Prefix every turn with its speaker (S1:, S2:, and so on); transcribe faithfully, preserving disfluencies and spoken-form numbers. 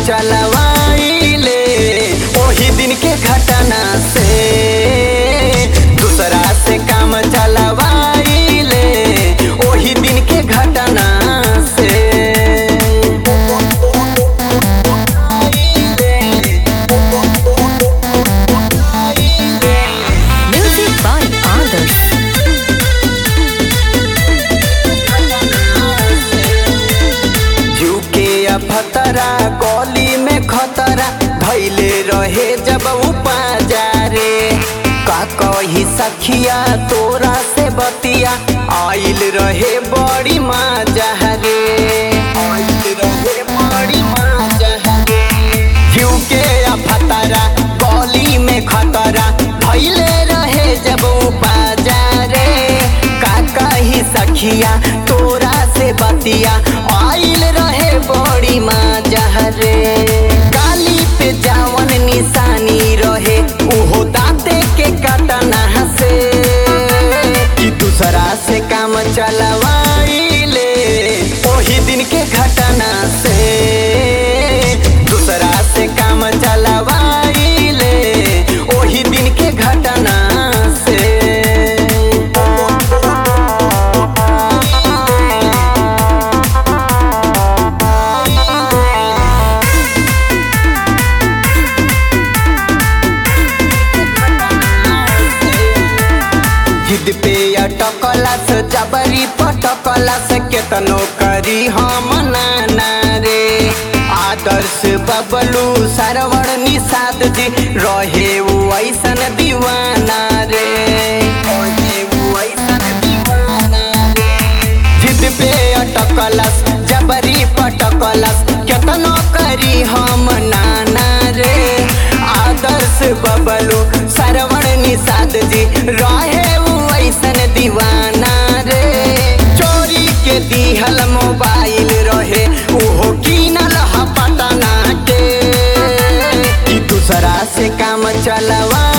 S1: चलवाइले ओही दिन के घटना से दूसरा से काम चलवाइले ओही दिन के घटना से।
S2: Music by Adarsh.
S1: फतरा गली में खतरा धैले रहे जब उपाजारे का कही सखिया तोरा से बतिया आइल रहे बड़ी मजा रे आइल रहे बड़ी मजा रे। क्यों के फतरा गली में खतरा धैले रहे जब उपाजारे का कही सखिया तोरा से बतिया आइल रहे बड़ी मजा रे। गाली पे जावन निशानी रहे उहो दांते के काटना से कि दूसरा से काम चलवाइले ओही दिन के घटना से। दूसरा से काम चलवाइले ओही दिन के घटना से। जिद पे अटकला से जबरी पटकला से केतनो करी हम नाना रे। आदर्श बबलू सरवण निषाद जी रहे वो ऐसन दीवाना रे रहे वो ऐसन दीवाना रे। जिद पे अटकला जबरी पटकला केतनो करी हम नाना रे। आदर्श बबलू सरवण निषाद जी रहे ऐसन दीवाना रे। चोरी के दिहल मोबाइल रहे ओहो कीनल ह पटना के कि दूसरा से काम चलवा